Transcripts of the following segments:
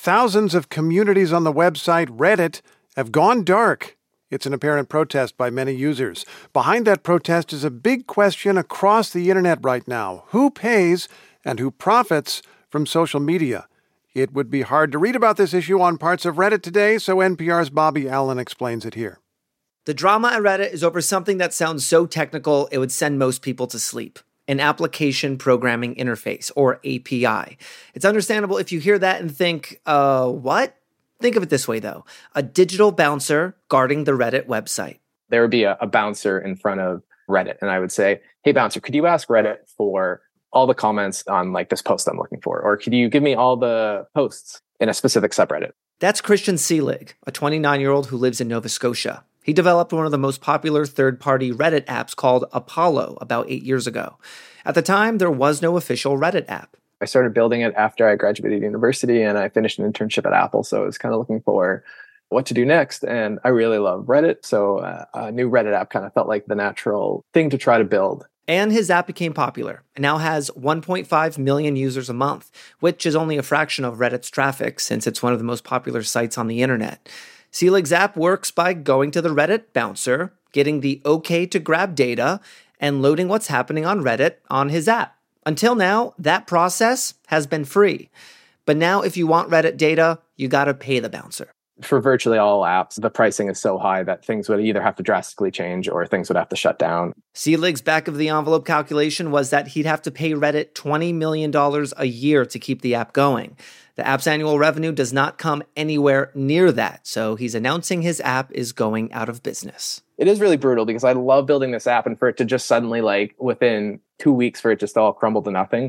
thousands of communities on the website Reddit have gone dark. It's an apparent protest by many users. Behind that protest is a big question across the internet right now. Who pays and who profits from social media? It would be hard to read about this issue on parts of Reddit today, so NPR's Bobby Allen explains it here. The drama at Reddit is over something that sounds so technical it would send most people to sleep. An application programming interface, or API. It's understandable if you hear that and think, what? Think of it this way, though. A digital bouncer guarding the Reddit website. There would be a bouncer in front of Reddit, and I would say, hey, bouncer, could you ask Reddit for all the comments on this post I'm looking for? Or could you give me all the posts in a specific subreddit? That's Christian Seelig, a 29-year-old who lives in Nova Scotia. He developed one of the most popular third-party Reddit apps called Apollo about 8 years ago. At the time, there was no official Reddit app. I started building it after I graduated university and I finished an internship at Apple. So I was kind of looking for what to do next. And I really love Reddit. So a new Reddit app kind of felt like the natural thing to try to build. And his app became popular and now has 1.5 million users a month, which is only a fraction of Reddit's traffic since it's one of the most popular sites on the internet. Seelig's app works by going to the Reddit bouncer, getting the okay to grab data, and loading what's happening on Reddit on his app. Until now, that process has been free. But now if you want Reddit data, you gotta pay the bouncer. For virtually all apps, the pricing is so high that things would either have to drastically change or things would have to shut down. Seelig's back-of-the-envelope calculation was that he'd have to pay Reddit $20 million a year to keep the app going. The app's annual revenue does not come anywhere near that, so he's announcing his app is going out of business. It is really brutal because I love building this app, and for it to just suddenly, within 2 weeks, for it just all crumble to nothing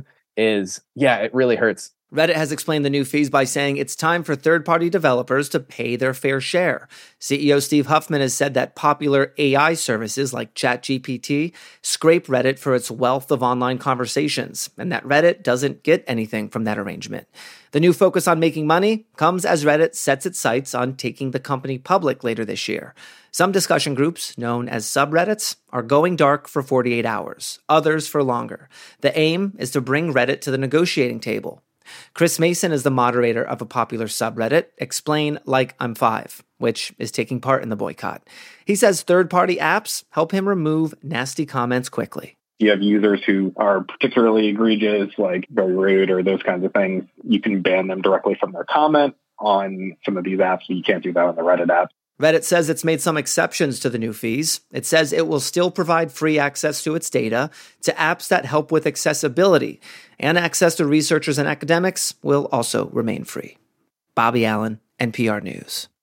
it really hurts. Reddit has explained the new fees by saying it's time for third-party developers to pay their fair share. CEO Steve Huffman has said that popular AI services like ChatGPT scrape Reddit for its wealth of online conversations, and that Reddit doesn't get anything from that arrangement. The new focus on making money comes as Reddit sets its sights on taking the company public later this year. Some discussion groups, known as subreddits, are going dark for 48 hours, others for longer. The aim is to bring Reddit to the negotiating table. Chris Mason is the moderator of a popular subreddit, Explain Like I'm 5, which is taking part in the boycott. He says third-party apps help him remove nasty comments quickly. You have users who are particularly egregious, like very rude or those kinds of things. You can ban them directly from their comment on some of these apps, but you can't do that on the Reddit app. Reddit says it's made some exceptions to the new fees. It says it will still provide free access to its data to apps that help with accessibility, and access to researchers and academics will also remain free. Bobby Allen, NPR News.